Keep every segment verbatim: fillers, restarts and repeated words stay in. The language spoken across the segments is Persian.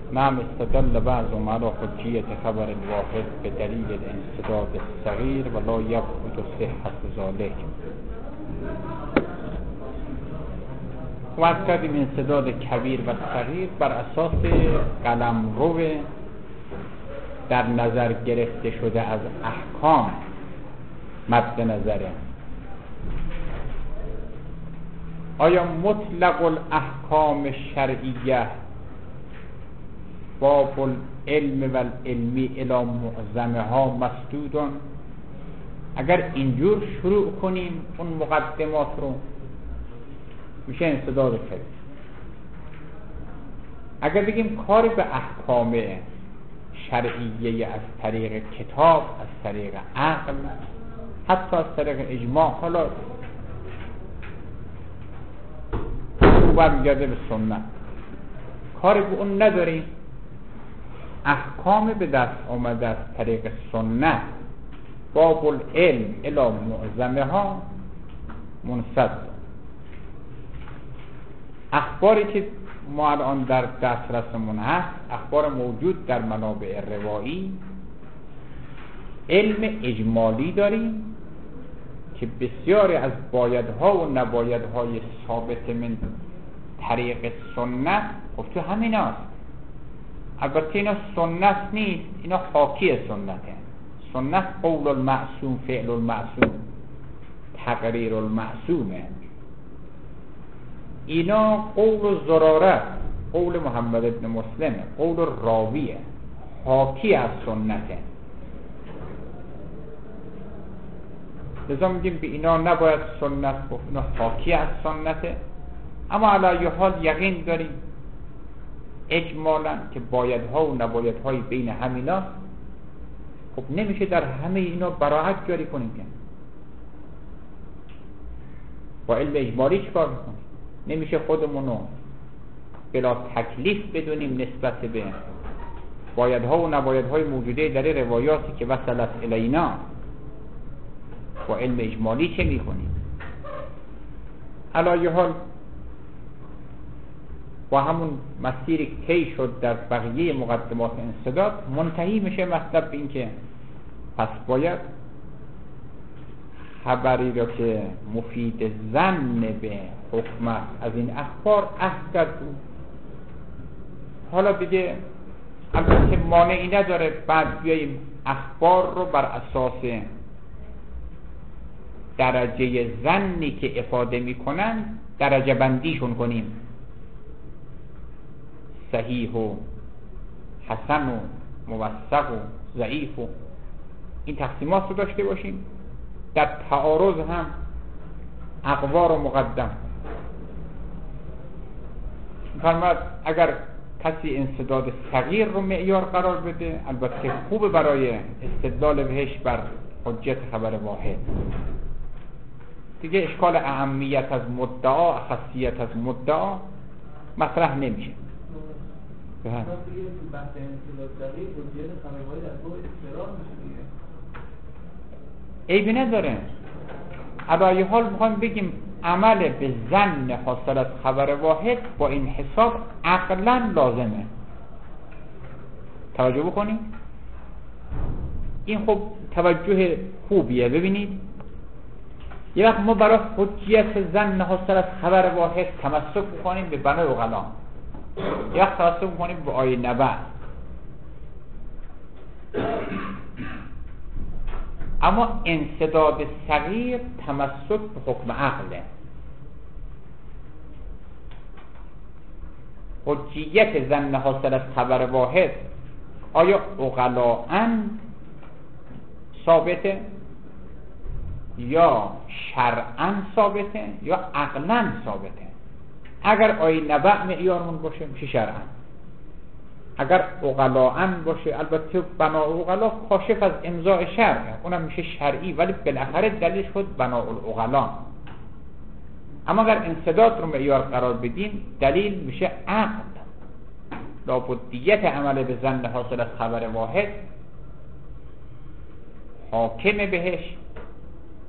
نعم استدل بعضهم على حجیت خبر الواحد به دلیل الانسداد الصغیر ولا یبعد صحت ذلك. و از کردیم انسداد کبیر و صغیر بر اساس قلمرو در نظر گرفته شده از احکام مد نظره. آیا مطلق الاحکام شرعیه باب العلم و العلمی الی معظمه ها مسدودون؟ اگر اینجور شروع کنیم اون مقدمات رو میشه انسداد کبیر. اگر بگیم کاری به احکام شرعیه از طریق کتاب، از طریق عقل، حتی از طریق اجماع، حالا او برمیگرده به سنت، کاری به اون نداریم، احکام به دست آمده از طریق سنت باب العلم الی معظمه ها منسد. اخباری که ما الان در دسترسمون هست، اخبار موجود در منابع روایی، علم اجمالی داریم که بسیاری از بایدها و نبایدهای ثابت من طریق سنت خب تو همین هست. البته اینا سنت نیست، اینا حاکی سنته. سنت قول المعصوم، فعل المعصوم، تقریر المعصومه. اینا قول زراره، قول محمد ابن مسلمه، قول راویه، حاکی از سنته. لذا میگیم به اینا نباید سنت گفت، اینا حاکی از سنته. اما علی حال یقین داریم اجمالا که بایدها و نبایدهای بین همینا، خب نمیشه در همه اینا براعت جاری کنیم که با علم اجمالی چیکار میکنیم؟ نمیشه خودمونو بلا تکلیف بدونیم نسبت به بایدها و نبایدهای موجوده در روایاتی که وصلت الینا. با علم اجمالی چه میکنیم؟ علی حال با همون مسیری که طی شد در بقیه مقدمات انسداد منتهی میشه مطلب به این که پس باید خبری را که مفید ظن به حکم از این اخبار اخذ کرد. حالا دیگه البته مانعی نداره بعد بیاییم اخبار رو بر اساس درجه ظنی که افاده میکنن درجه بندیشون کنیم، صحیح و حسن و موثق و ضعیف و این تقسیمات رو داشته باشیم. در تعارض هم اقوار و مقدم فرماد اگر کسی انسداد صغیر رو معیار قرار بده، البته خوبه برای استدلال بهش بر حجت خبر واحد. دیگه اشکال اهمیت از مدعا، خاصیت از مدعا مطرح نمیشه. به هم عیبی نداره. علی حال میخوایم بگیم عمل به ظن حاصل از خبر واحد با این حساب عقلا لازمه. توجه بکنیم، این خب توجه خوبیه. ببینید یه وقت ما برای حجیت ظن حاصل از خبر واحد تمسک بکنیم به بنای عقلا، یه وقت تمسک بکنیم به آیه نبع. اما انسداد صغیر تمسک به حکم عقله. حجیت ظن حاصل از خبر واحد آیا عقلاً ثابته یا شرعاً ثابته یا عقلاً ثابته؟ اگر آیه نبع معیارمون باشه میشه شرعاً، اگر عقلاً باشه البته بنا عقلا کاشف از امضاء شرعه، اونم میشه شرعی، ولی بالاخره دلیل شد بنا العقلا. اما اگر انسداد رو معیار قرار بدیم دلیل میشه عقل. لابدیت عمل به ظن حاصل از خبر واحد حاکم بهش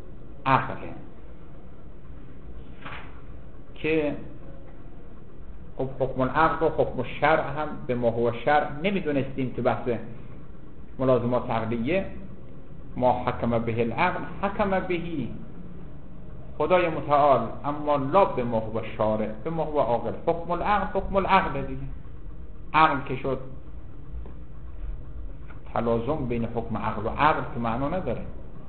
عقله که خب حکم العقل و حکم الشرع هم به ما هو شرع نمیدونستیم تو بحث ملازمات عقلیه. ما حکم به العقل حکم بهی خدای متعال، اما لا به ما هو شارع، به ما هو عاقل. حکم العقل حکم العقل دیگه، عقل که شد تلازم بین حکم عقل و عقل که معنا نداره.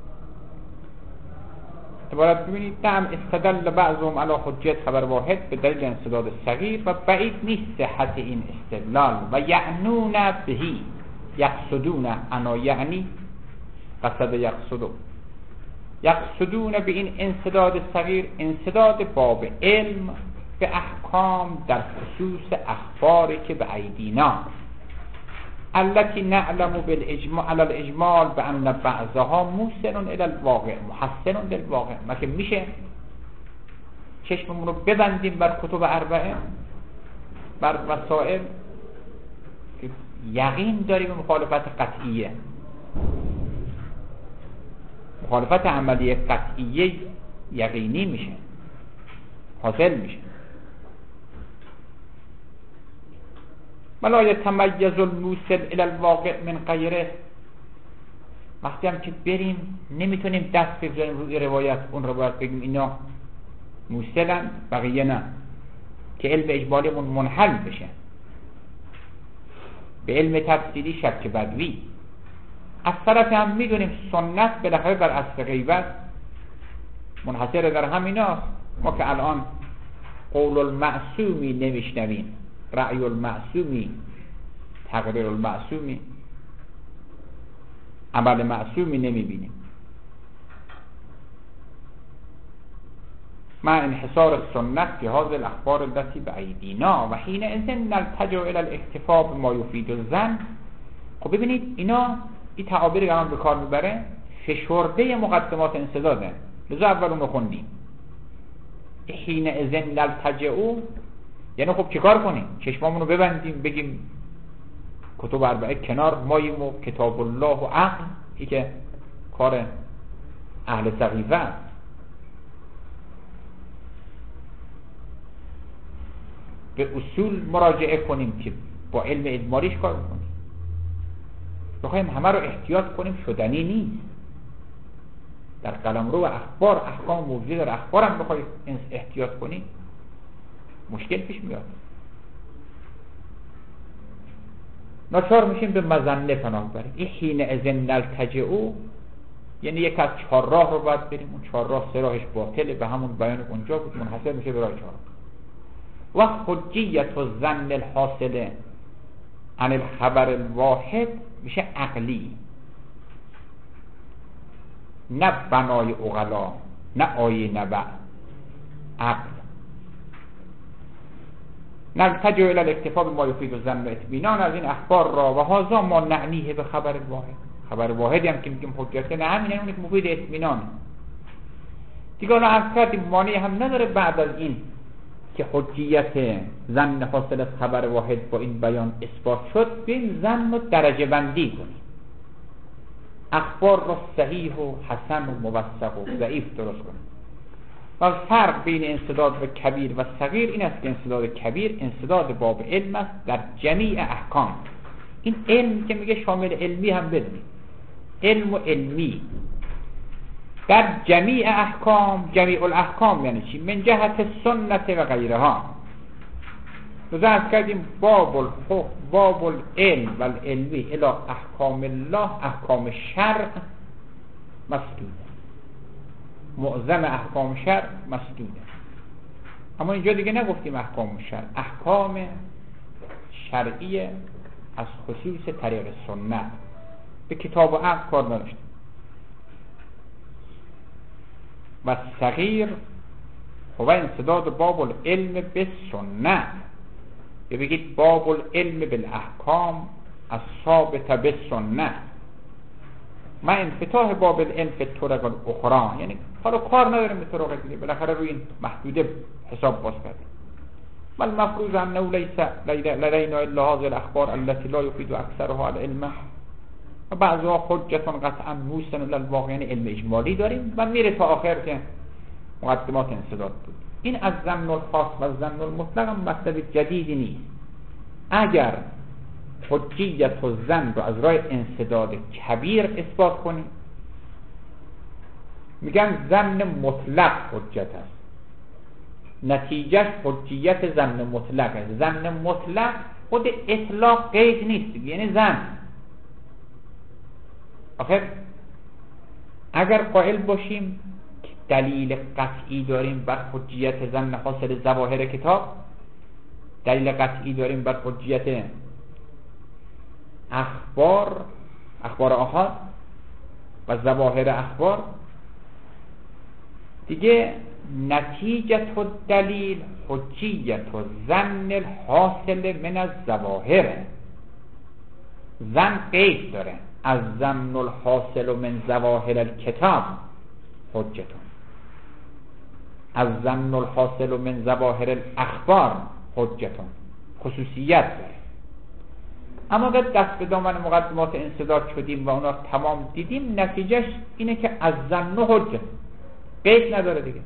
عبارت ببینید نعم استدل بعضهم علی حجیت خبر واحد به دلیل انسداد صغیر و بعید نیست صحت این استدلال و یعنون بهی یقصدون انا یعنی قصد یقصدو یقصدون به این انسداد صغیر انسداد باب علم به احکام در خصوص اخباری که به ایدینا التي نعلم بالاجماع على الاجمال بان بعضها موسن الى الواقع محسن للواقع. ما که میشه چشممون رو ببندیم بر کتب اربعه، بر مسائل که یقین داریم مخالفت قطعیه، مخالفت عملی قطعیه یقینی میشه، حاصل میشه. ولا یتمیز الموصل الی الواقع من غیره. وقتی هم که بریم نمیتونیم دست بگذاریم روی روایت، اون روایت بگیم اینا موصلن بقیه نه، که علم اجمالیمون منحل بشه به علم تفصیلی شک بدوی. از طرف هم میدونیم سنت بالاخره در اصل غیبت منحصر در همیناست. ما که الان قول المعصومی نمیشنویم، رأی المعصومی، تقریر المعصومی، عمل معصومی نمیبینیم. مع انحصار السنت في هذه الاخبار التي بأيدينا و حينئذ نلتجئ الى الاكتفاء بما يفيد الظن. خب ببینید اینا این تعابیر که به کار میبره فشرده مقدمات انسداده، لذا اول اون رو خوندیم. حينئذ نلتجئ یعنی خب چیکار کنیم؟ چشمامونو ببندیم بگیم کتب اربعه کنار، ماییم و کتاب الله و عقل، ای که کار اهل سقیفه است. به اصول مراجعه کنیم که با علم اجمالیش کار کنیم. بخوایم همه رو احتیاط کنیم شدنی نیست. در قلمرو اخبار احکام موجود در اخبار هم بخوایم احتیاط کنیم مشکل پیش میاد. ناچار میشیم به مظنه پناه بریم. این حین اذن نلتجئو یعنی یک از چهار راه رو باید بریم. اون چهار راه سه راهش باطله، به همون بیان اونجا بود، منحصر میشه به راه چهار. و حجیت و ظن الحاصله عن الخبر الواحد میشه عقلی، نه بنای عقلا، نه آیه نبع، عقل. نلتجئ الى الاکتفاء بما یفید الظن و اطمینان از این اخبار را و هذا ما نعنیه به خبر واحد. خبر واحدی هم که میگیم حجت نه، همین اون که مفید اطمینان دیگه. حالا از کردیم مانعی هم نداره بعد از این که حجیت ظن حاصل از خبر واحد با این بیان اثبات شد، بین ظن رو درجه بندی کنیم، اخبار را صحیح و حسن و موثق و ضعیف درست کنیم. و فرق بین انسداد و کبیر و صغیر این است که انسداد کبیر انسداد باب علم است در جمیع احکام. این علم که میگه شامل علمی هم بدونید، علم و علمی در جمیع احکام. جمیع الاحکام یعنی چی؟ من جهت سنت و غیرها. بذارت کردیم باب الحکم، باب العلم و العلمی الى احکام الله، احکام شرع مسدود، معظم احکام شرع مسدوده. اما اینجا دیگه نگفتیم احکام شرع، احکام شرعی از خصوص طریق سنت، به کتاب و عقل کار نداشتیم. و صغیر هو انسداد باب العلم به سنت، یا بگید باب العلم بالاحکام الثابته به سنت، ما انفتاح باب العلم به طرق الاخرى. یعنی حالا کار نداریم به طرق دیگه، بالاخره روی این محدوده حساب باز کردیم. بل مفروض انه لیس لدینا الا هذه الاخبار التي لا يفيد اکثرها العلم و بعضها حجتون قطعا موسن للواقع، یعنی علم اجمالی داریم و میره تا آخر که مقدمات انسداد بود. این از ظن الخاص و ظن المطلق هم مطلب جدیدی نیست. اگر حجیت و ظن رو از راه انسداد کبیر اثبات کنیم، میگن ظن مطلق حجت است، نتیجهش حجیت ظن مطلق است. ظن مطلق خود اطلاق قید نیست، یعنی ظن. آخر اگر قائل باشیم که دلیل قطعی داریم بر حجیت ظن حاصل ظواهر کتاب، دلیل قطعی داریم بر حجیت اخبار اخبار آحاد و ظواهر اخبار، دیگه نتیجت و دلیل حجیت و ظن الحاصل من الظواهر. ظن قید داره، از ظن الحاصل من ظواهر الکتاب حجتون، از ظن الحاصل من ظواهر الاخبار حجتون، خصوصیت داره. اما اگر دست به دامن مقدمات انسداد شدیم و اونا تمام دیدیم، نتیجهش اینه که از ظن حجت، قید نداره دیگه.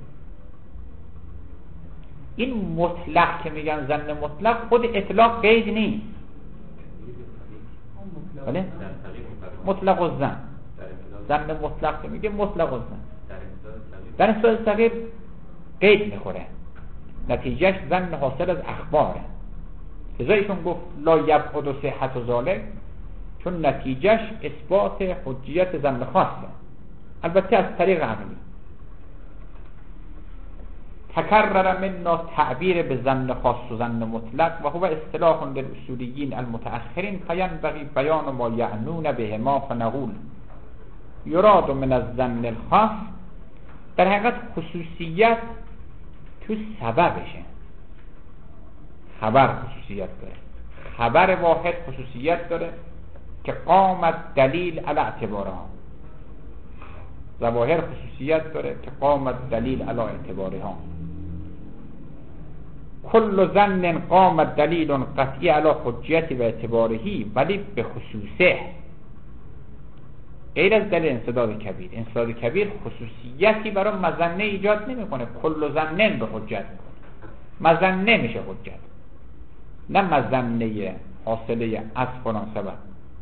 این مطلق که میگن ظن مطلق، خود اطلاق قید نیست. بله؟ مطلق و ظن، ظن مطلق که میگه مطلق و ظن در انسداد صغیر قید میخوره، نتیجهش ظن حاصل از اخباره. لذا ایشون گفت لا یبعد صحت ذالک، چون نتیجهش اثبات حجیت ظن خاصه، البته از طریق عقلی. تکرر منا تعبیر به ظن خاص و ظن مطلق و هو اصطلاح للاصولیین المتأخرین، فینبغی بیان ما یعنون بهما فنقول یراد من الظن الخاص. در حقیقت خصوصیت تو سببشه. خبر خصوصیت داره، خبر واحد خصوصیت داره که قامت دلیل علی اعتبارها. ظواهر خصوصیت داره که قامت دلیل علی اعتبارها. کل ظن قامت دلیل قطعی علی حجیت و اعتبارهی، ولی به خصوصه، غیر از دلیل انسداد کبیر. انسداد کبیر خصوصیتی برای مظنه ایجاد نمیکنه، کل ظن به حجت میکنه، مظنه میشه حجت، نه مظنه حاصله از فلان سبب.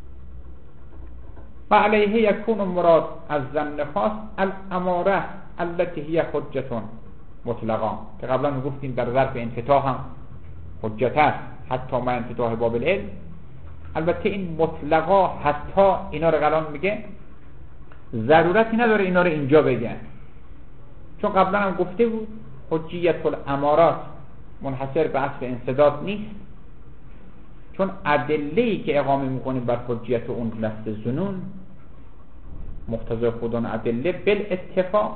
و علیه یکون مراد از ظن خاص الاماره التي هی حجتون مطلقا، که قبلا گفتیم در ظرف انفتاح هم حجت است، حتی ما انفتاح باب العلم. البته این مطلقا حتی اینا رو قلان میگه، ضرورتی نداره اینا رو اینجا بگن، چون قبلا هم گفته بود حجیت الامارات منحصر به اصل انسداد نیست، چون ادله‌ای که اقامه میکنیم بر حجیت اون لفظ ظنون مقتضای خودان ادله بالاتفاق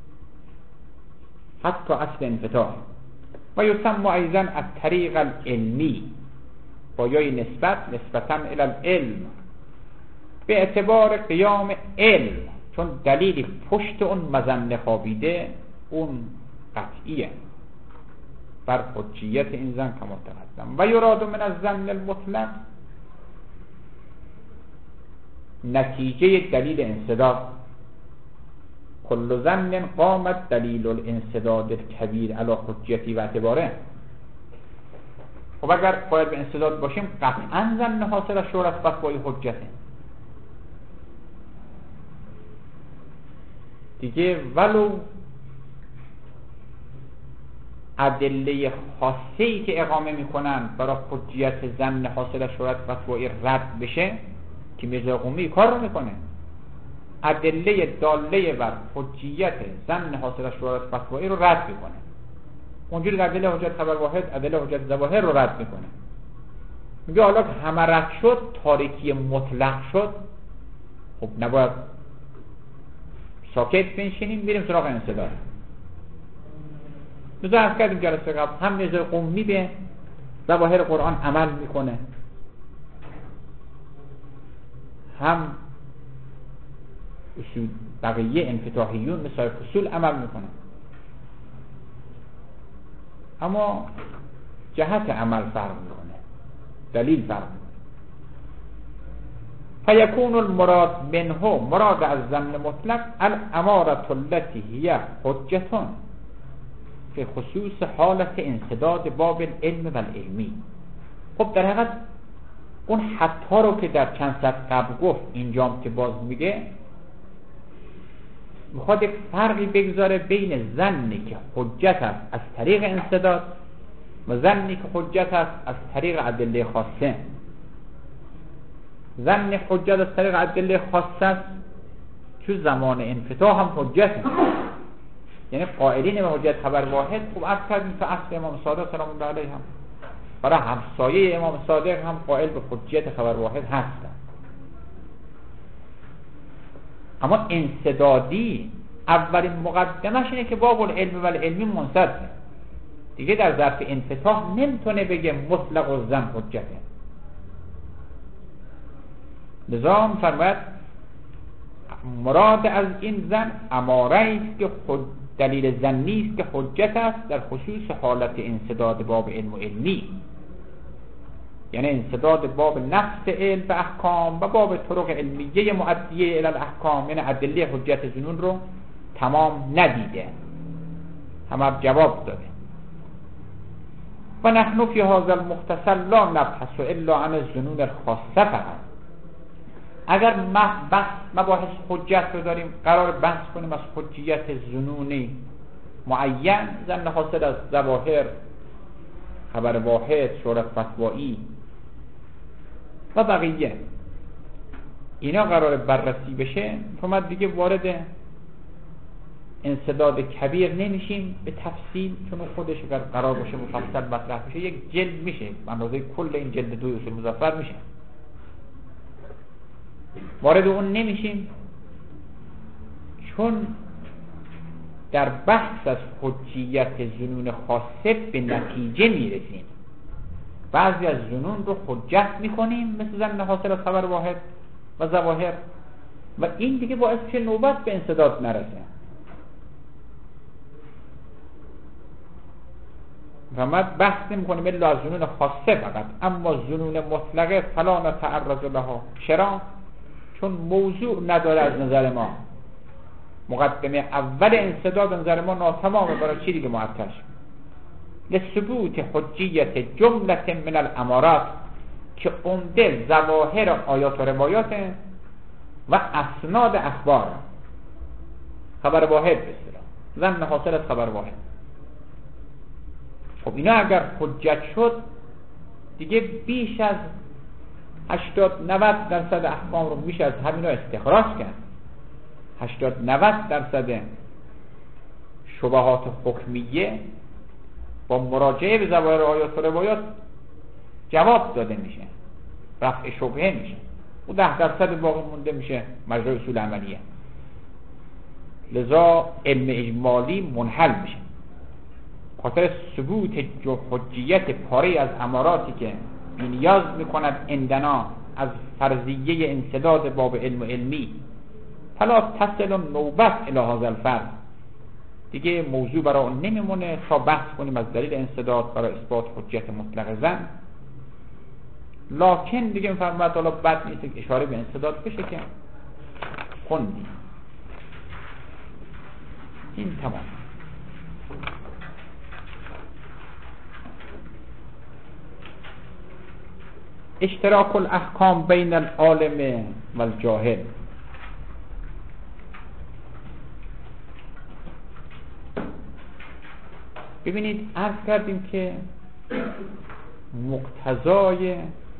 حتی اصل انفتاح. و یسمى ایضا الطریق العلمی، با یای نسبت نسبتاً الی العلم، به اعتبار قیام علم، چون دلیلی پشت اون مظنه خوابیده، اون قطعیه بر حجیت این ظن که متقدم. و یراد من الظن المطلق، نتیجه دلیل انسداد. کل ظن قامت دلیل الانسداد الکبیر علی حجیتی و اعتباره. خب اگر قائل به انسداد باشیم، قطعا ظن حاصل از شهرت فتوای حجته دیگه. ولو ادله خاصه‌ای که اقامه میکنن برای حجیت ظن حاصل از شهرت فتوای رد بشه، که میرزا قمی کار رو میکنه، ادله داله بر حجیت ظن حاصل از شهرت فتوایی رو رد میکنه. اونجوری ادله حجت خبر واحد، ادله حجت ظواهر رو رد میکنه. میگه حالا که همه رد شد، تاریکی مطلق شد، خب نباید ساکت بنشینیم، بریم سراغ انسداد. مثلا عرض کردیم جلسه قبل، هم میرزا قمی به ظواهر قرآن عمل میکنه، هم اصول بقیه انفتاحیون مثل فصول عمل میکنه، اما جهت عمل فرق میکنه، دلیل فرق میکنه. فیکون المراد منه، مراد از ظن مطلق الاماره التي هي حجتون، به خصوص حالت انسداد باب العلم و العلمی. خب در حقیقت اون حتی رو که در چند صد قبل گفت اینجام که باز میگه، میخواد یک فرقی بگذاره بین ظنی که حجت است از طریق انسداد و ظنی که حجت است از طریق ادله خاصه. ظن حجت از طریق ادله خاصه است چون زمان انفتاح هم حجت است، یعنی قائلین به حجت خبر واحد. خب عرض کردیم که اصل امام صادق سلام الله علیه هم برای همسایه امام صادق هم قائل به حجت خبر واحد هستند. اما انسدادی اولین مقدمش اینه که باب العلم و العلمی منسد دیگه در ظرف انفتاح نمیتونه بگه مطلق و ظن حجته. لذا فرماید مراد از این ظن اماره است که خود دلیل ظنی است که حجت است در خصوص حالت انسداد باب علم و علمی، یعنی انسداد باب نفس علم به احکام و باب طرق علمیه مؤدیه الی الاحکام، یعنی ادله حجت ظنون رو تمام ندیده، هم جواب داده. و نحن فی هذا المختصر لا نبحث الا عن الظنون الخاصه فقط. اگر بحث مباحث حجت رو داریم قرار بحث کنیم از حجیت ظنونی معین، ظن حاصل از ظواهر، خبر واحد، صورت فتوایی و بقیه، اینا قرار بررسی بشه، شما دیگه وارد انسداد کبیر نمیشیم به تفصیل، چون خودش اگر قرار باشه مفصل مطرح بشه یک جلد میشه، اندازه کل این جلد دوی اصول مظفر میشه. وارد اون نمیشیم چون در بحث از حجیت ظنون خاصه به نتیجه میرسیم. بعضی از ظنون رو حجت میکنیم مثل ظن حاصل از خبر واحد و ظواهر، و این دیگه باعث میشه نوبت به انسداد نرسه. و ما بحث نمیکنیم الا از ظنون خاصه فقط، اما ظنون مطلقه فلا نتعرض لها. چرا؟ چون موضوع نداره از نظر ما. مقدمه اول انسداد نظر ما ناتمامه، برای چی دیگه معطش؟ لثبوت حجیت جملت من الامارات، که عمده ظواهر آیات و روایات و اسناد اخبار، خبر واحد به اصطلاح، ظن حاصل از خبر واحد. خب اینا اگر حجت شد دیگه بیش از هشتاد نود درصد احکام رو میشه از همینا استخراج کرد. هشتاد نود درصد شبهات حکمیه با مراجعه به ظواهر آیات و روایات جواب داده میشه، رفع شبهه میشه، و ده درصد باقی مونده میشه مجرای اصول عملیه. لذا علم اجمالی منحل میشه خاطر ثبوت حجیت پاره از اماراتی که نیاز میکند اندنا از فرضیه انسداد باب علم و علمی. فلا تصل نوبت الی هذا الفرض، دیگه موضوع برای اون نمیمونه تا بحث کنیم از دلیل انسداد برای اثبات حجیت مطلق ظن. لکن دیگه میفرماید حالا بد نیست که اشاره به انسداد بشه که خوندیم. این تمام. اشتراک الاحکام بین العالم و الجاهل. ببینید عرض کردیم که مقتضای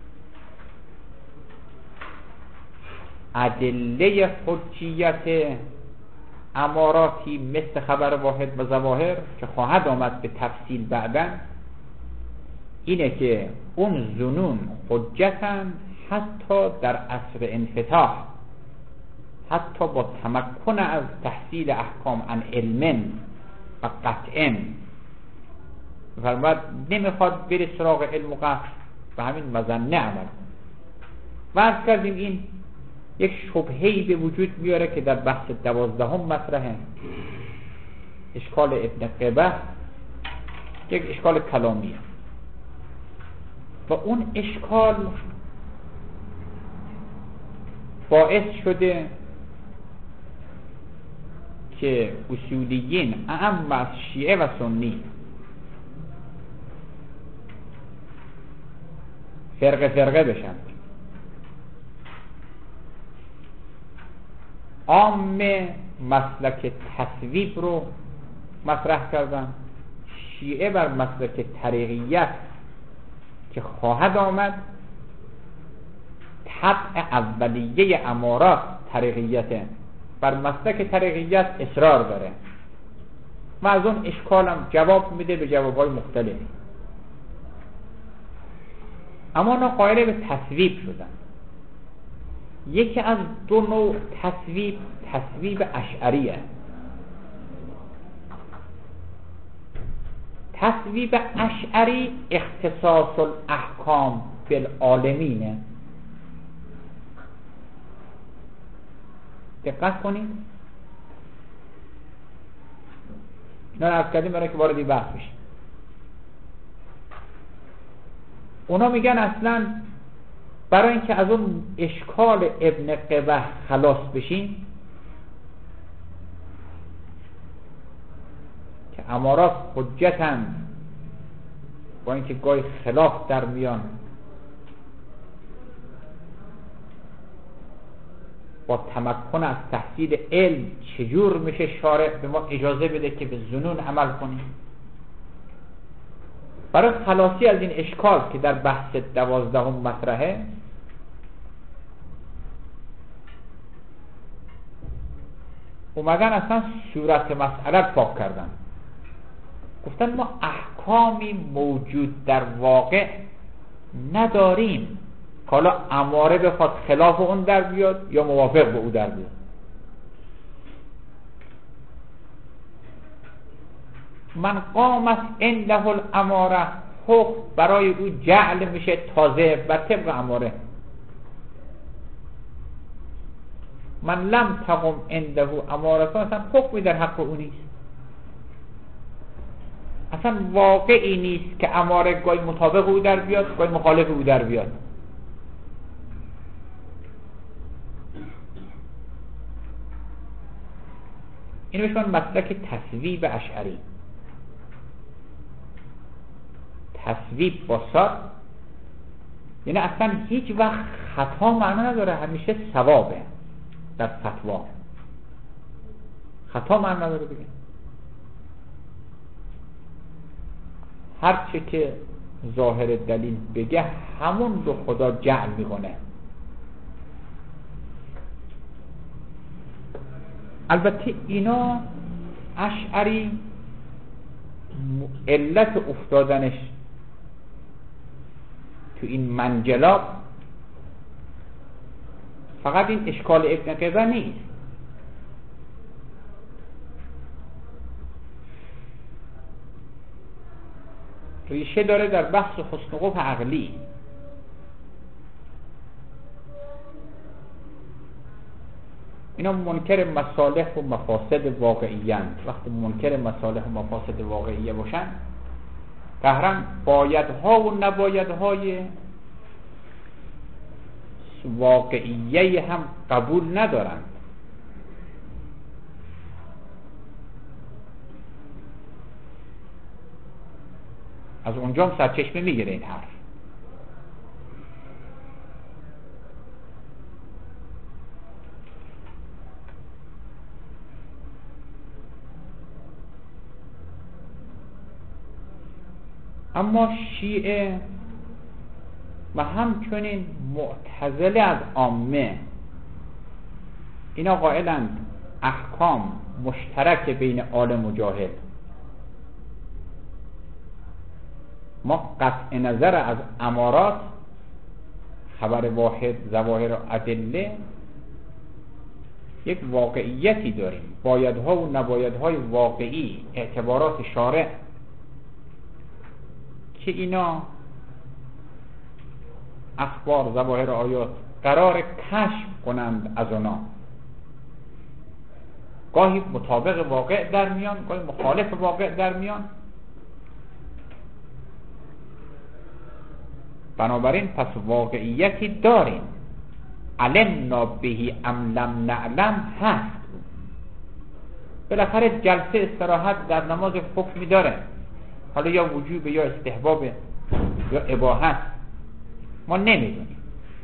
ادله حجیت اماراتی مثل خبر واحد و ظواهر که خواهد آمد به تفصیل بعداً اینه که اون ظنون حجتن حتی در عصر انفتاح، حتی با تمکن از تحصیل احکام عن علم و قطع. فرمود نمیخواد بری سراغ علم و قطع، و همین مظنه عمل. و عرض کردیم این یک شبهه‌ای به وجود میاره که در بحث دوازدهم مطرحه، اشکال ابن قبه، یک اشکال کلامیه. و اون اشکال باعث شده که اصولیین اعم از شیعه و سنی فرقه فرقه بشن. عام مسلک تصویب رو مطرح کردن، شیعه بر مسلک طریقیت که خواهد آمد، طبع اولیه امارات طریقیته، بر مسلک طریقیت اصرار داره و از اون اشکالم جواب میده به جوابهای مختلفی. اما اونا قائل به تصویب شدن. یکی از دو نوع تصویب، تصویب اشعریه. تصویب اشعری اختصاص الاحکام بالعالمینه. دقت کنید، نه عرض کردیم برای که وارد بحث بشیم. اونا میگن اصلا برای اینکه از اون اشکال ابن قبه خلاص بشین که امارات حجتن، با اینکه گاهی خلاف در میان، با تمکن از تحصیل علم چجور میشه شارع به ما اجازه بده که به ظنون عمل کنیم؟ برای خلاصی از این اشکال که در بحث دوازدهم مطرحه، اومدن اصلا صورت مسئله پاک کردن. گفتن ما احکامی موجود در واقع نداریم که حالا اماره بخواد خلاف اون در بیاد یا موافق به او در بیاد. من قامت عنده الاماره، حکم برای او جعل میشه تازه و طبق اماره. من لم تقم عنده اماره، اصلا حکمی در حق او نیست، اصلا واقعی نیست که اماره گاهی مطابق او در بیاد گاهی مخالف او در بیاد. اینو بهش من مسلک تصویب اشعری. تصویب با صاد یعنی اصلا هیچ وقت خطا معنا نداره، همیشه صوابه. در فتوا خطا معنا نداره بگه، هرچه که ظاهر دلیل بگه همون رو خدا جعل میکنه. البته اینا اشعری علت افتادنش تو این منجلاب فقط این اشکال ابن قبه نیست. ریشه داره در بحث حسن قبح عقلی. اینا منکر مصالح و مفاسد واقعیه. وقتی منکر مصالح و مفاسد واقعیه باشن، قهرن بایدها و نبایدهای واقعیه هم قبول ندارند. از اونجا هم سرچشمه میگیره این حرف. اما شیعه و همچنین معتزله از عامه اینا قائلند احکام مشترک بین عالم و جاهل. ما قطع نظر از امارات، خبر واحد، ظواهر و ادله، یک واقعیتی داریم، بایدها و نبایدهای واقعی، اعتبارات شارع که اینا اخبار، ظواهر آیات قرار کشف کنند از اونا. گاهی مطابق واقع در میان، گاهی مخالف واقع در میان. بنابراین پس واقعیتی داریم، علمنا بهی ام لم نعلم هست. بالاخره جلسه استراحت در نماز حکمی داره، حالا یا وجوب یا استحباب یا اباحت. ما نمیدونیم.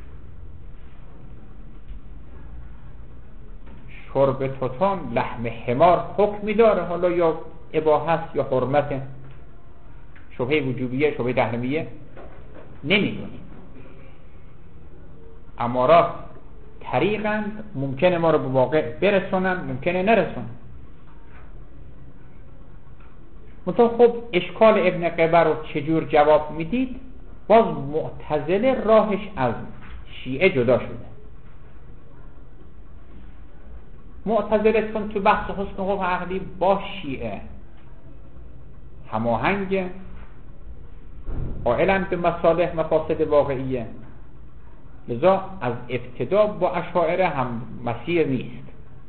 شرب توتون لحم حمار حکمی داره، حالا یا اباحت یا حرمت، شبهه وجوبیه شبهه تحریمیه نمیدونیم. امارات طریقند، ممکنه ما رو به واقع برسونن، ممکنه نرسونن. منطقه خب اشکال ابن قبر رو چجور جواب میدید؟ باز معتزله راهش از شیعه جدا شده. معتزله چون تو بحث حسن قبح عقلی با شیعه هماهنگ، قائلند به مصالح مفاسد واقعیه، لذا از ابتدا با اشاعره هم مسیر نیست.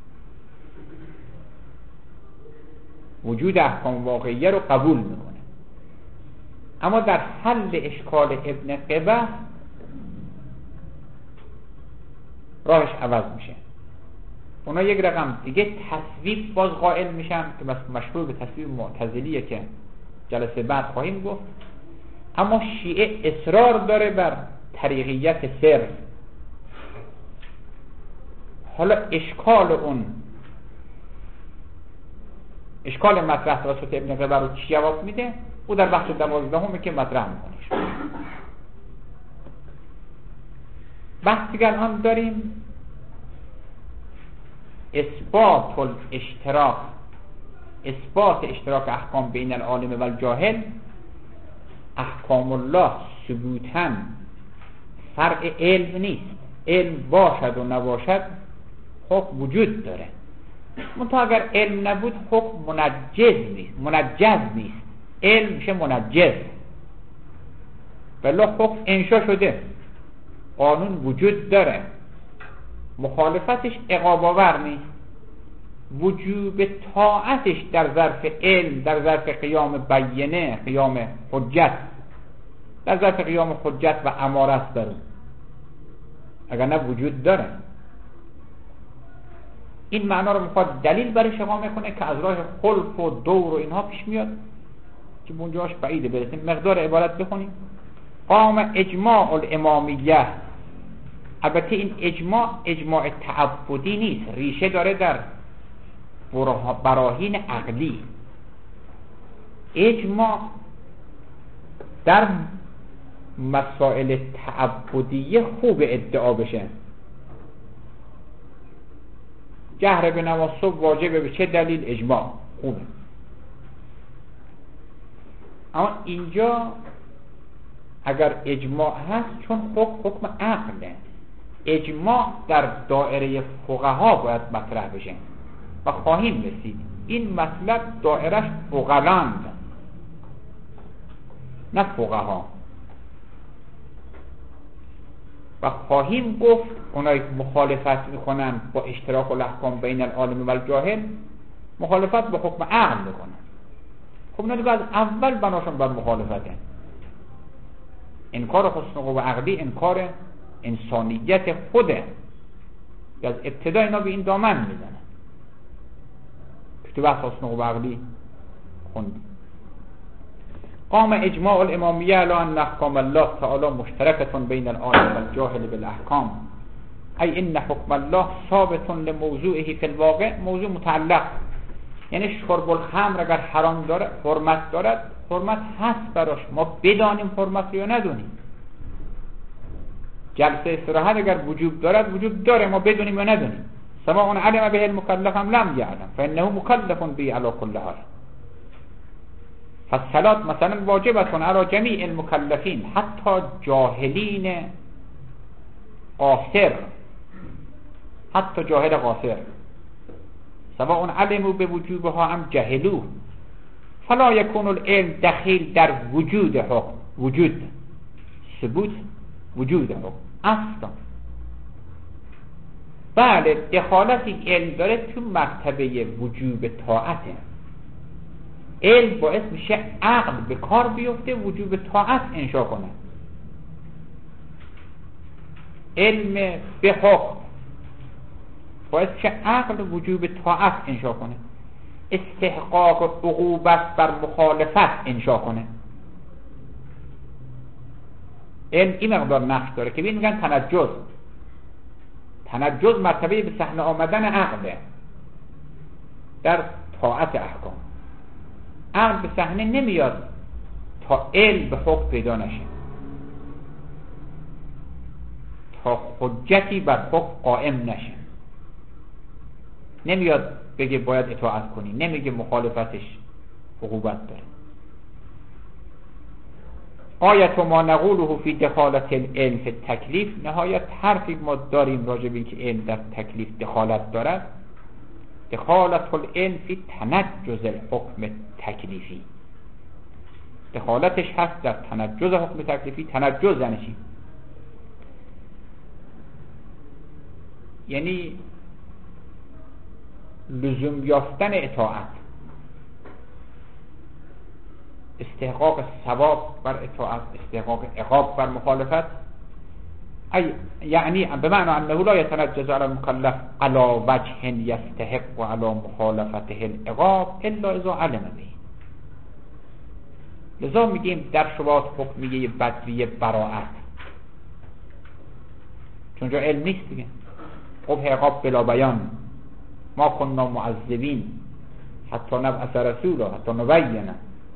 وجود احکام واقعیه رو قبول میکنه، اما در حل اشکال ابن قبح راهش عوض میشه. اونا یک رقم دیگه تصویب باز قائل میشن که مشروع به تصویب معتزلیه که جلسه بعد خواهیم گفت. اما شیعه اصرار داره بر طریقیت سر. حالا اشکال اون اشکال مطرح توسط ابن قبر رو چی جواب میده؟ او در بخش دوازدهمه که مطرح میکنه. بحثی که الان داریم اثبات الاشتراک، اثبات اشتراک احکام بین العالم و الجاهل. احکام الله ثبوتاً فرع علم نیست، علم باشد و نباشد حکم وجود داره. منتها اگر علم نبود حکم منجز نیست، منجز نیست، علم میشه منجز. بلا حکم انشا شده، قانون وجود داره، مخالفتش عقاب آور نیست. وجوب طاعتش در ظرف علم، در ظرف قیام بینه، قیام حجت، در ظرف قیام حجت و امارت داره، اگر نه وجود داره. این معنا رو میخواد دلیل برش اقامه کنه که از راه خلف و دور و اینها پیش میاد که اونجاش بعیده برسیم. مقدار عبارت بخونیم. قام اجماع الامامیه. البته این اجماع اجماع تعبدی نیست، ریشه داره در براهین عقلی. اجماع در مسائل تعبدیه خوب ادعا بشه. جهر به نماز صبح واجبه، به چه دلیل؟ اجماع، خوبه. اما اینجا اگر اجماع هست، چون حکم حکم عقله، اجماع در دایره فقها باید مطرح بشه و خواهیم رسید. این مطلب دایرش فقلاند نه فقها، و خواهیم گفت اونایی که مخالفت میکنن با اشتراک الاحکام بین العالم و الجاهل، مخالفت با حکم عقل میکنن. خب اینا دیگه از اول بناشون بر مخالفته. انکار حسن قوه عقلی انکار انسانیت خوده، از ابتدا اینا به این دامن میزنن. تو بحث حسن قوه عقلی خوندیم. قام اجماع الامامیه علی ان احکام الله تعالی مشترکه بین العالم و الجاهل بالاحکام، ای ان حکم الله ثابت لموضوعه فی الواقع. موضوع متعلق، یعنی شرب الخمر اگر حرام داره، حرمت دارد، حرمت هست براش، ما بدانیم حرمت یا ندونیم. جلسه استراحت اگر وجوب دارد، وجوب داره، ما بدونیم یا ندونیم. سواء علم به المکلف ام لم یعلم فانه مکلف به علی کل حال. فالصلاة مثلا واجبتون علی جمیع المکلفین، حتی جاهلین قاصر، حتی جاهل قاصر، سواء علموا به وجوبها ام جهلوه، فلا یکون العلم دخیل در وجود حکم، وجود ثبوت وجود حکم اصلا. بله دخالتی علم داره تو مرتبه وجوب طاعته. علم باعث میشه عقل به کار بیفته، وجوب طاعت انشا کنه. علم به حکم باعث میشه عقل وجوب طاعت انشا کنه، استحقاق عقوبت بر مخالفت انشا کنه. علم این مقدار نقش داره که بین میگن تنجز. تنجز مرتبه به صحنه آمدن عقله در طاعت احکام. عقل به صحنه نمیاد تا علم به حکم پیدا نشه، تا حجتی بر حکم قائم نشه. نمیاد بگه باید اطاعت کنی، نمیگه مخالفتش عقوبت داره. آیت ما نقوله فی دخالت العلم فی التکلیف، نهایت حرفی ما داریم راجع به اینکه علم در تکلیف دخالت دارد. دخالت العلم فی تنجز الحکم تکلیفی، دخالتش هست در تنجز حکم تکلیفی. تنجز یعنی چی؟ یعنی لزوم یافتن اطاعت، استحقاق ثواب بر اطاعت، استحقاق عقاب بر مخالفت. ای یعنی به معنی انه لا یتنجز علی المکلف علی وجه یستحق علی مخالفته العقاب الا اذا علم به. لذا میگیم در شبهات حکمیه بدوی براءت، چون جا علم نیست دیگه. قبح عقاب بلا بیان، ما کننا معذبین حتی نبعث رسولا حتی نبینه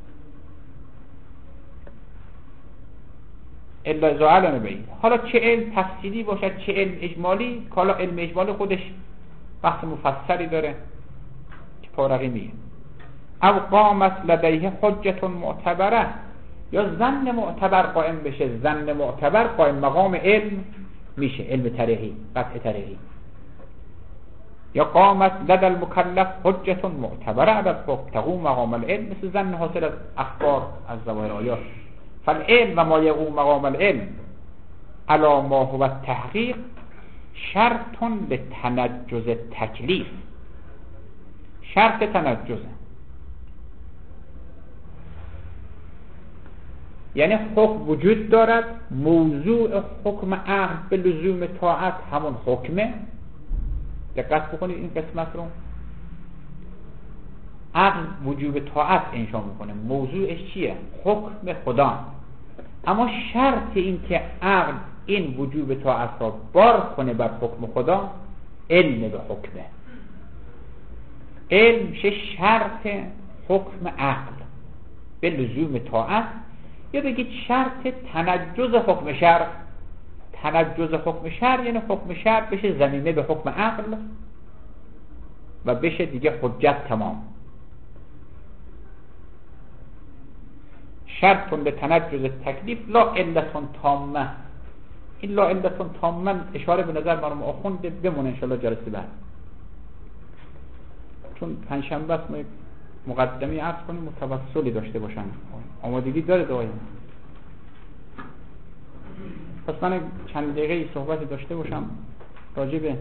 الا اذا علم به. حالا چه علم تفصیلی باشد چه علم اجمالی، حالا علم اجمالی خودش بحث مفصلی داره که پارقی میگه. او قامت لدیه حجت معتبره، یا ظن معتبر قائم بشه. ظن معتبر قائم مقام علم میشه، علم طریقی، قطع طریقی. یا قامت لدى المکلف حجت معتبره علی الحکم تقوم مقام العلم، مثل ظن حاصل از اخبار از ظواهر آیات. فالعلم و ما یقوم مقام العلم علی ما هو التحقیق شرط لتنجز تکلیف. شرط تنجزه یعنی حکم وجود دارد، موضوع حکم عقل به لزوم طاعت همون حکمه. دقت بکنید این قسمت رو. عقل وجوب طاعت انشا میکنه، موضوعش چیه؟ حکم خدا. اما شرط این که عقل این وجوب طاعت را بار کنه بر حکم خدا علم به حکمه. علم میشه شرط حکم عقل به لزوم طاعت، یا بگید شرط تنجز حکم شرع. تنجز حکم شرع یعنی حکم شرع بشه زمینه به حکم عقل و بشه دیگه حجت تمام. شرط به تنجز تکلیف لا علتون تامه. این لا علتون تامه اشاره به نظر مرحوم آخوند بمونه انشاءالله جلسه بعد، چون پنجشنبه است ما مقدمی عرض کنیم متوسلی داشته باشن. آمادگی داره دعایی؟ پس من چند دقیقه صحبت داشته باشم راجع به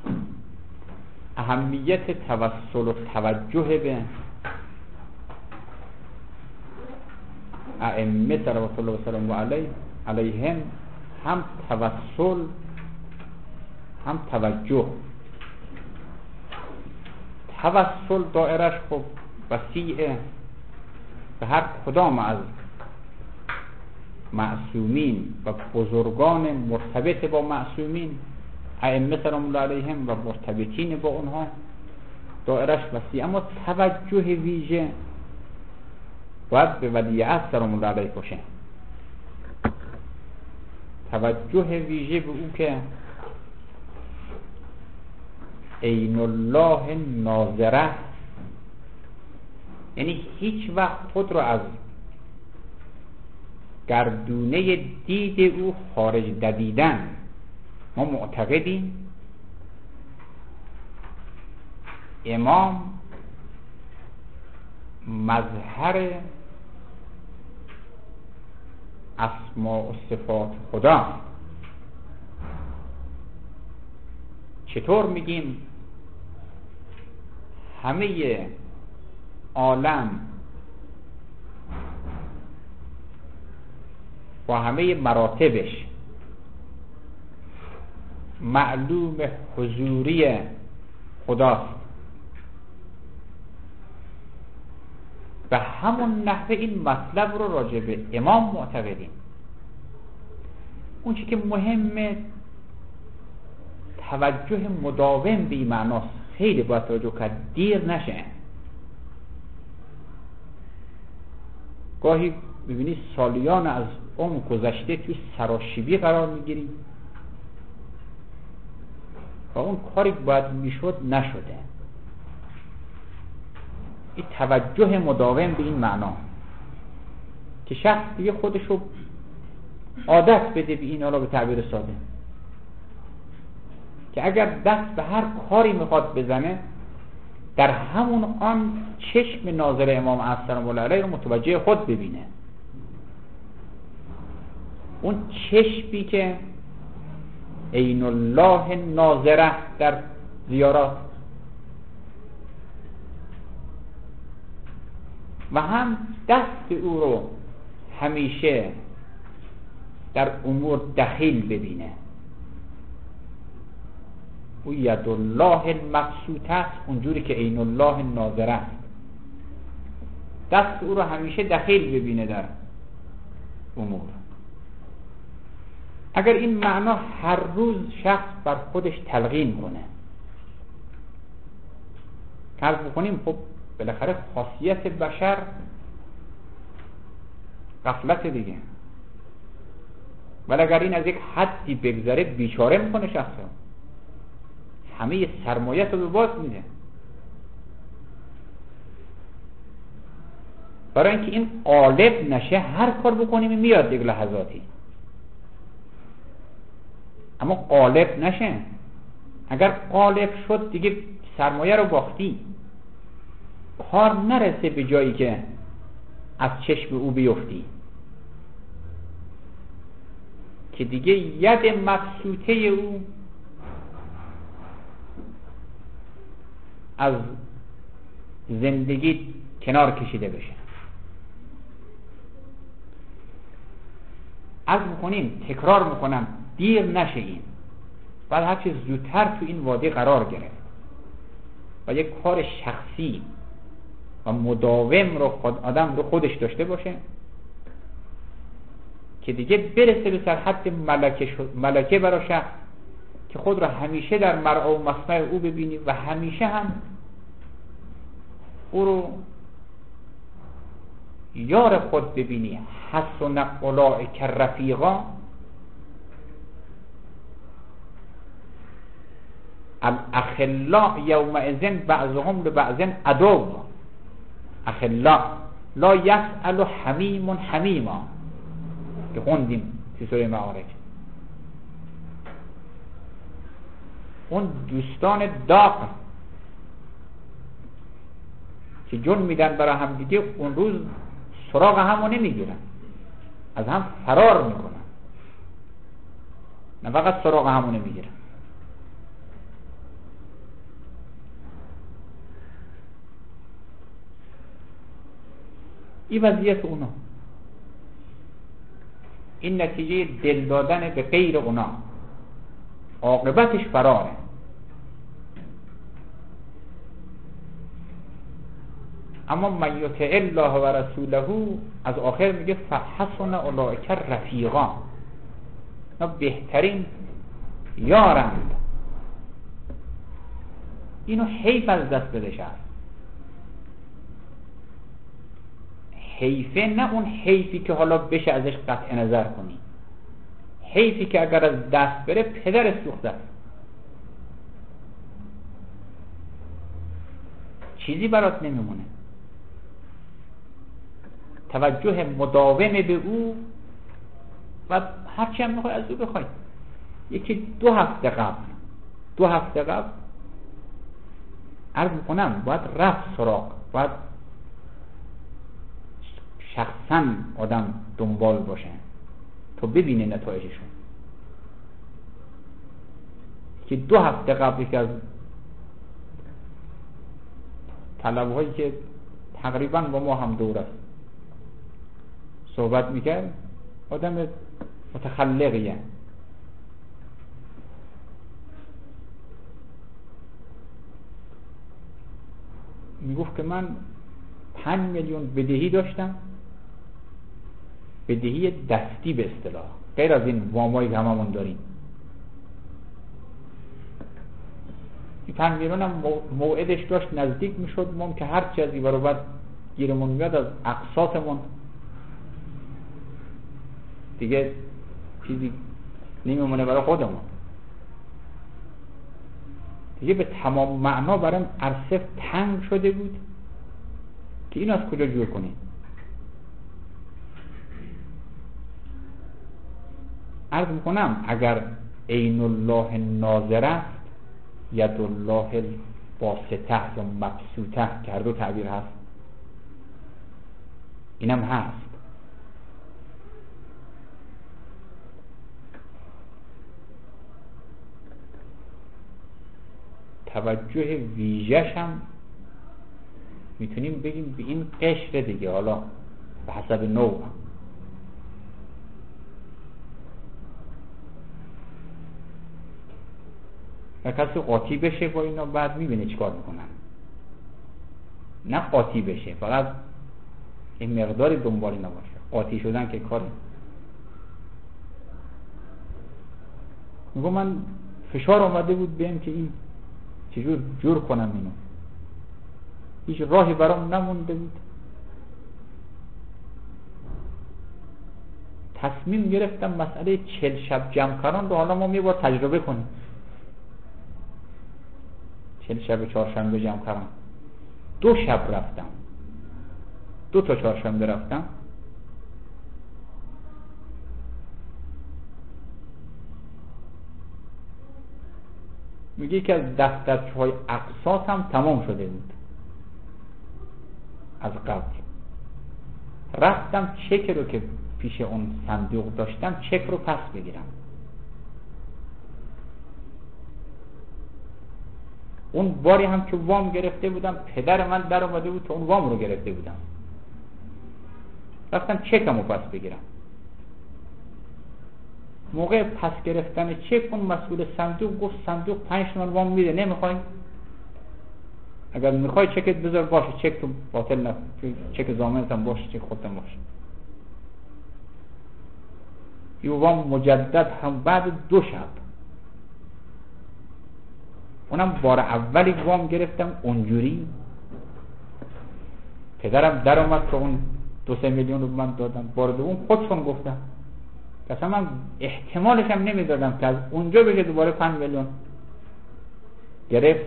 اهمیت توسل و توجه به ائمه صلوات الله و سلامه علیه علیهم، هم توسل هم توجه. توسل دائرش خب وسیعه، به هر کدام از معصومین و بزرگان مرتبط با معصومین، ائمه سلام الله علیهم و مرتبطین با اونها دائرش وسیع. اما توجه ویژه باید به ولیعهد سلام الله علیه باشه. توجه ویژه به او که عین الله ناظره، یعنی هیچ وقت خود رو از گردونه دید او خارج دویدن. ما معتقدیم امام مظهر اسماء و صفات خدا. چطور میگیم همه عالم و همه مراتبش معلوم حضوری خداست؟ به همون نحوه این مطلب رو راجع به امام معتقدیم. اون چی که مهمه توجه مداوم به این معناست. خیلی باید توجه کرد، دیر نشه. گاهی ببینید سالیان از اون گذشته توی سراشیبی قرار میگیریم و اون کاری باید میشد نشده. این توجه مداوم به این معنا که شخص دیگه خودشو عادت بده به این، حالا به تعبیر ساده، که اگر دست به هر کاری میخواد بزنه در همون آن چشم ناظر امام عصر سلام الله علیه رو متوجه خود ببینه. اون چشمی که عین الله ناظره در زیارات و هم دست او رو همیشه در امور دخیل ببینه. او ید الله المبسوطه است، اونجوری که عین الله ناظره است، دست او رو همیشه دخیل ببینه در امور. اگر این معنا هر روز شخص بر خودش تلقین کنه، عرض بکنیم خب بالاخره خاصیت بشر غفلت دیگه، ولی اگر این از یک حدی بگذره بیچاره میکنه شخص رو، همه سرمایه رو به باز میده. برای اینکه این غالب نشه هر کار بکنیم میاد یک لحظاتی، اما غالب نشه. اگر غالب شد دیگه سرمایه رو باختی، کار نرسه به جایی که از چشم او بیفتی، که دیگه ید مبسوطه او از زندگی کنار کشیده بشه. از میکنیم تکرار میکنم دیر نشه، این بعد هرچی زودتر تو این وادی قرار گرفت و یک کار شخصی و مداوم رو خود آدم رو خودش داشته باشه که دیگه برسه به سرحد ملکه, ملکه برای شخص که خود رو همیشه در مرعا و مسمع او ببینی و همیشه هم او رو یار خود ببینی. حسن اولئک رفیقا، الاخلاء یومئذ بعضهم لبعض عدو. اخلاء لا یسأل حمیم حمیما که خوندیم تو سوره معارج. اون دوستان داغ که جون میدن برای هم دیگه، اون روز سراغ همو نمیگیرن، از هم فرار میکنن، نه فقط سراغ همو نمیگیرن. این وضعیت اونا، این نتیجه دل دادن به غیر اونا، عاقبتش فراره. اما من یطع الله و رسوله از آخر میگه فحسن اولئک رفیقا، اینا بهترین یارند. اینو حیف از دست بده شد، حیفه، نه اون حیفی که حالا بشه ازش قطع نظر کنی، حیفی که اگر از دست بره پدر سوخته است، چیزی برات نمیمونه. توجه مداوم به او و هرچی هم میخوای از او بخوای. یکی دو هفته قبل دو هفته قبل عرض میکنم باید رفت سراغ، باید شخصا آدم دنبال باشه تا ببینه نتایجشون. که دو هفته قبل که از طلبهایی که تقریبا با ما هم دور است صحبت میکرد، آدم متخلقیه، میگفت که من پنج میلیون بدهی داشتم، بدهی دستی به اصطلاح، غیر از این وامایی که هممون داریم. این پنج میلیون هم موعدش داشت نزدیک میشد، ممکن که هر چی از این برابر گیرمون میاد از اقساطمون دیگه چیزی نمیمونه برای خودمون، دیگه به تمام معنا برام عرصه تنگ شده بود که این از کجا جور کنیم. عرض میکنم اگر عین الله ناظر است، ید الله باسطه یا مبسوطه که هر دو تعبیر هست، اینم هست. توجه ویژه‌ش هم میتونیم بگیم به این قشر دیگه، حالا به حسب نوع. و کسی قاطی بشه با اینا بعد میبینه چیکار میکنن. نه قاطی بشه، فقط این مقداری دنبالی نباشه. قاطی شدن که کاری. میگم من فشار آمده بود بهم که این چجور جور کنم اینو، هیچ راهی برام نمونده بود. تصمیم گرفتم مسئله چل شب جمع کردن رو حالا ما می باید تجربه کنیم. چل شب چهارشنبه جمع کردن، دو شب رفتم، دو تا چهارشنبه رفتم. میگه که از دفترچه‌های اقساط هم تمام شده بود از قبل. رفتم چک رو که پیش اون صندوق داشتم چک رو پس بگیرم. اون باری هم که وام گرفته بودم پدر من در اومده بود که اون وام رو گرفته بودم. رفتم چکم رو پس بگیرم. موقع پس گرفتن چک اون مسئول صندوق گفت صندوق پنج تومن وام میده، نمیخوای؟ اگر میخوای چکت بذار باشه، چک تو باطل نه، چک ضامنت هم باشه، چک خودت باشه. این وام مجدد هم بعد دو شب، اونم بار اولی وام گرفتم اونجوری. پدرم در اومد که اون دو سه میلیون رو من دادم. بار دوم خودشون گفتم، اصلا من احتمالش هم نمیدادم که از اونجا بشه دوباره پنج میلیون گرفت.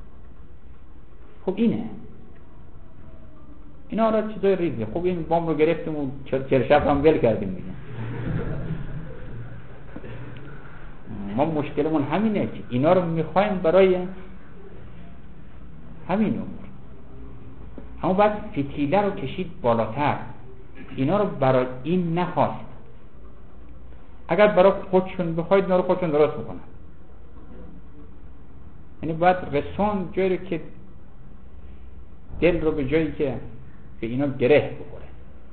خب اینه اینا را چیزای ریزه. خب این وام رو گرفتیم و چل شب هم ول کردیم دیگه. ما مشکلمون همینه که اینا رو میخوایم برای همین امور، اما باید فتیله رو کشید بالاتر. اینا رو برای این نخواست. اگر برای خودشون بخواید اینا رو خودشون درست بکنن. یعنی باید رسون جایی رو که دل رو به جایی که به اینا گره بخوره،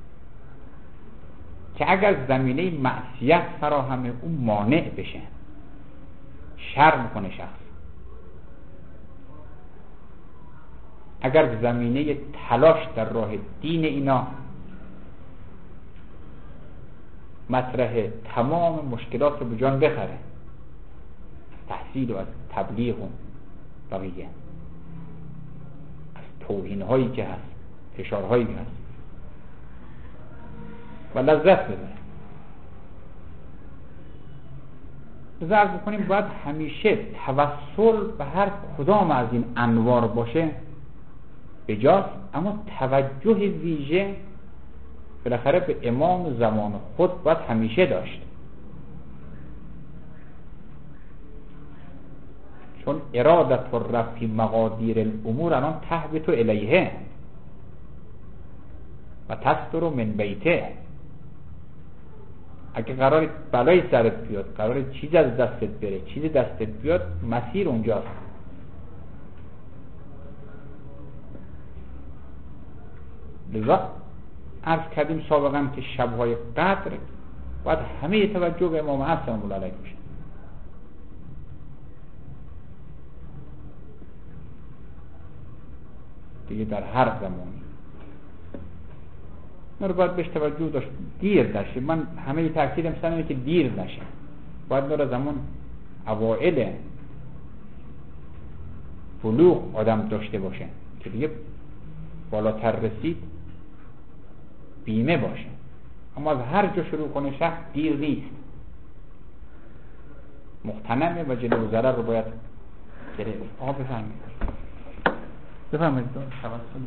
که اگر زمینه معصیت فراهمه اون مانع بشه، شر میکنه شخص. اگر زمینه تلاش در راه دین اینا مطرح تمام مشکلات رو به جان بخره، تحصیل و از تبلیغ و بقیه، از توهین هایی که هست، فشار هایی که هست، و لذت ببره. بذار بکنیم باید همیشه توسل به هر کدام از این انوار باشه بجاست، اما توجه ویژه بالاخره به امام زمان خود باید همیشه داشت، چون ارادت الرب مقادیر الامور الان تهبط الیه و تصدر من بیته. اگه قرار بلای سرت بیاد، قرار چیز از دستت بره، چیز دستت بیاد، مسیر اونجاست. لذا عرض کردیم سابقا که شبهای قدر باید همه توجه به امام عصر سلام الله علیه بشه. دیگه در هر زمانی رو باید بهش توجه داشت. دیر نشه. من همه تاکیدم سر اینه که دیر نشه. باید نور از همون اوائل بلوغ آدم داشته باشه که دیگه بالاتر رسید بیمه باشه. اما از هر جا شروع کنه شخص دیر نیست، مقتنمه و جلو ضرر رو باید گرفت. آقا بفرمایید بفرمایید توسل.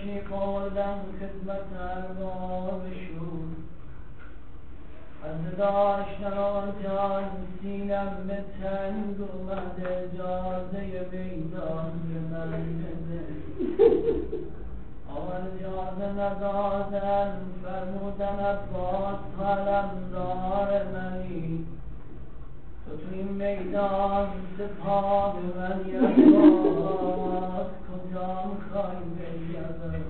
تشریف آوردم خدمت اربابشون، از داشتنان جان سینم به تنگ اومد، اجازه میدان به من بده. آن اجازه ندادن، فرمودن عباس قلمدار منی، تو تو این میدان سپاه منی عباس، کجا میخوای بگردم.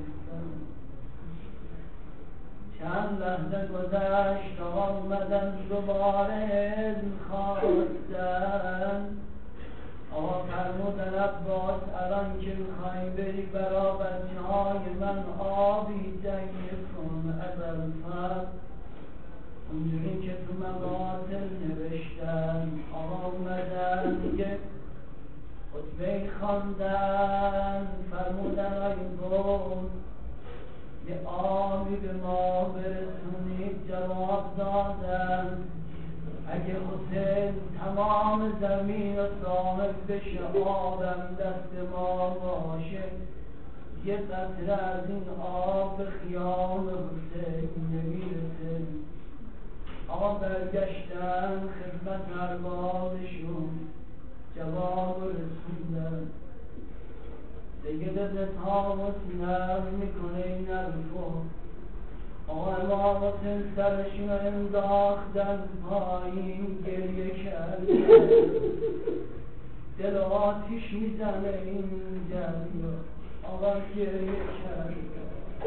چند لحظه گذشت آمدن دوباره اذن خواستن. آقا فرمودن عباس الان که میخوای بری برا بچه های من آبی تهیه کن ابوالفضل، اونجوری که تو مقاتل نوشتن. آقا اومدن دیگه خطبه خواندن، فرمودن ای قوم یه آبی به ما برسونید. جواب دادن اگه حسین تمام زمین و صاحب بشه، آبم دست ما باشه، یه قطره از این آب به خیام حسین نمیرسه. آقا برگشتن خدمت اربابشون، جواب رسوندن. دیگه دل تاموس نرم میکنه این حرفو. آقا امام حسین سرشون رو انداختن پایین، گریه کردن. دل آتیش میزنه این دریا. آقا گریه کردن.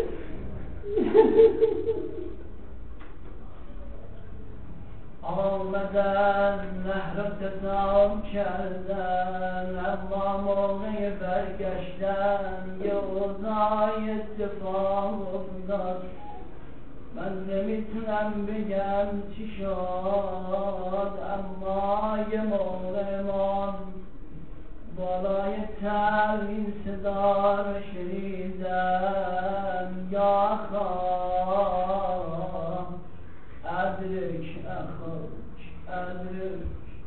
آمدن نهر اقتسام کردن، اما موقع برگشتن یه اوضاع اتفاق افتاد. من نمیتونم بگم چی شد، اما یه موقع ما بالای تل این صدا رو شنیدن، یا خواه ادرک اخوک ادرک.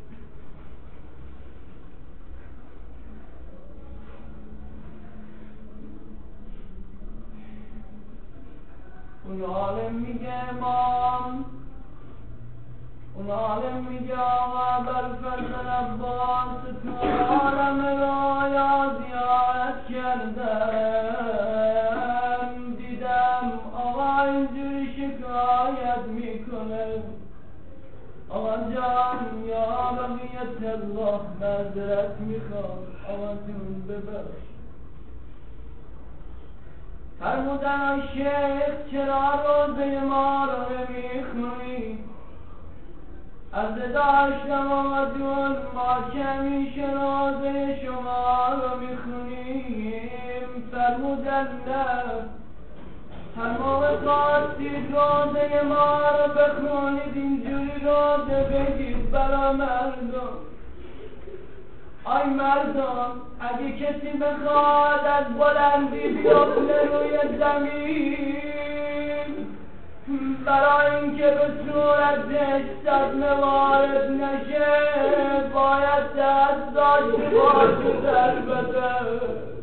اون عالم میگه امام، اون عالم میگه آقا ابوالفضل عباس تو عالم رایا زیارت کردم، دیدم آقا اینجوری شکایت میکنه. آقا جان یا بقیت الله معذرت میخوام، آقا جون ببخش. فرمودن شیخ چرا روزه ما رو نمیخونی؟ از داشتم آقا جون ما که همیشه روزه شما رو میخونیم. فرمودن نه، هر موقع خواستید روزه ما رو بخونید اینجوری روزه بگید برا مردم. آی مردم اگه کسی بخواد از بلندی بیفته روی زمین، برای اینکه به صورتش صدمه وارد نشه باید دست داشته باشه در بده.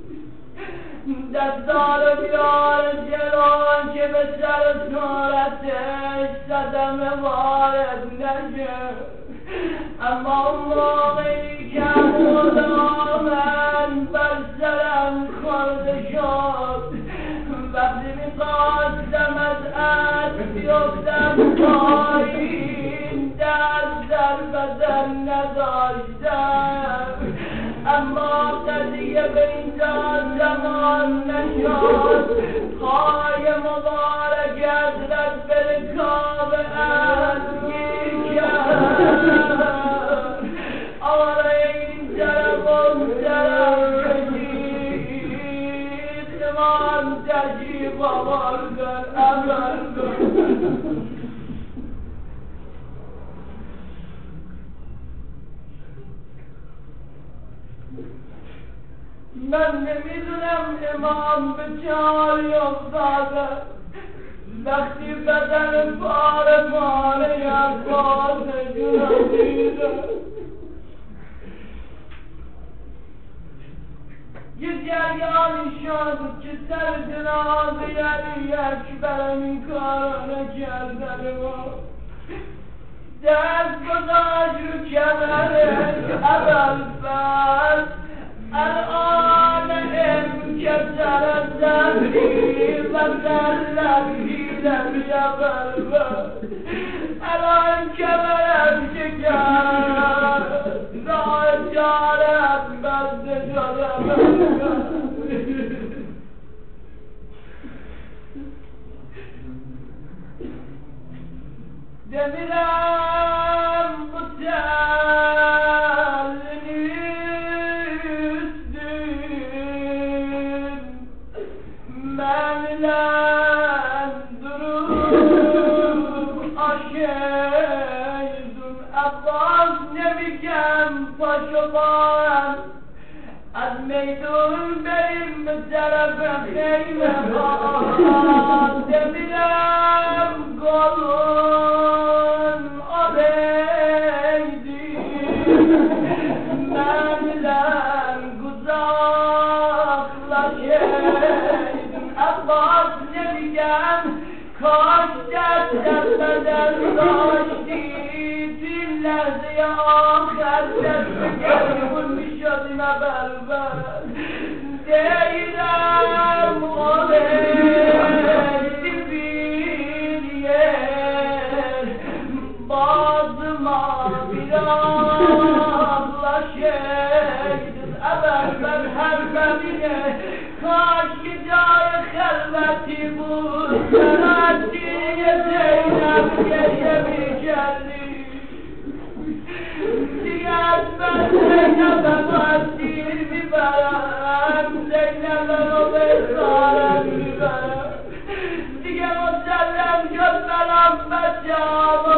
دستار بیار جلو که به سر صورتش صدمه وارد نشه. اما اون موقعی که خدا من بر سرم خورده شد، وقتی میخواستم از عرض بیفتم پایین، دست در بدن نداشتم. اما قضیه به اینجا زمان نشد، پای مبارک حضرت به رکاب عرض گیر کرد. آره این طرف اون طرف کشید، تمام تشریف آوردن عمل کن. من نمیدونم امام به چه حالی افتاده، وقتی بدن پاره پاره عباس جونم دیده. یه جریانی شد که سر جنازه علی اکبر این کار نکردن ما دست گذاشت رو کمرش ابوالفضل الان انکسر ظهری و ذلت دیدم ابوالفضل الان کمرم شکست ناچارم بسته شدم دمیرم متعل نیستیم من لن دروب آشیدون عباس نمیگم پاشو بام از میدون بریم به طرف خیمه ها دمیرم گلون آلیدی من لن گذاق لشیدون عباس نمیگم کاش دست بدن داشتی توی لحظه آخر دست گریمون میشدیم ابوالفضل دیرم آلیدی بیریر باز ما بیرام لشیدون ابوالفضل هر ببینه کاش که جای خلوتی بود سرعتی زینب گریه میکردی دیگه از من زینبم از دیر میبرم زینبم رو به سارم میبرم دیگه مسلم شد برام بچه آمو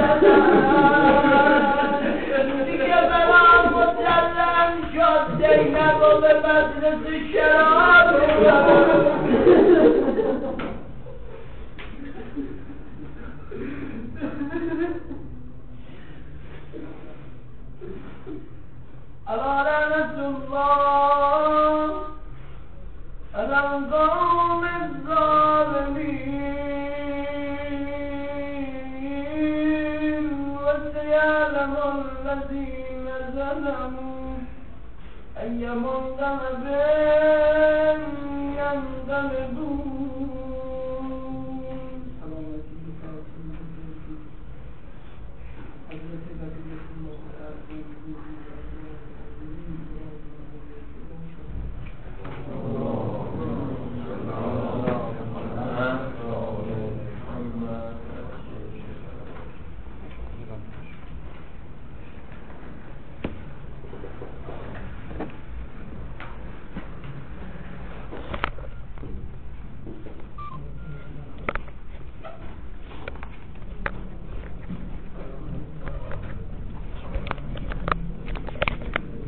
بیزنم دیگه برام مسلم شد زینب رو به مجلس شراب میبرم على لعنة الله على القوم الظالمين وسيعلم الذين ظلموا أي منقلب ينقلبون